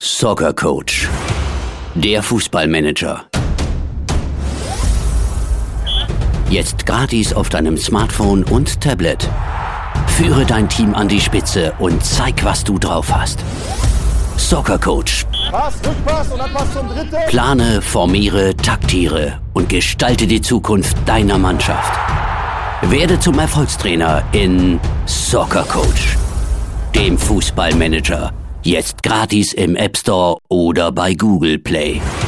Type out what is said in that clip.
Soccer Coach, der Fußballmanager. Jetzt gratis auf deinem Smartphone und Tablet. Führe dein Team an die Spitze und zeig, was du drauf hast. Soccer Coach. Pass, Rückpass und dann Pass zum Dritten. Plane, formiere, taktiere und gestalte die Zukunft deiner Mannschaft. Werde zum Erfolgstrainer in Soccer Coach, dem Fußballmanager. Jetzt gratis im App Store oder bei Google Play.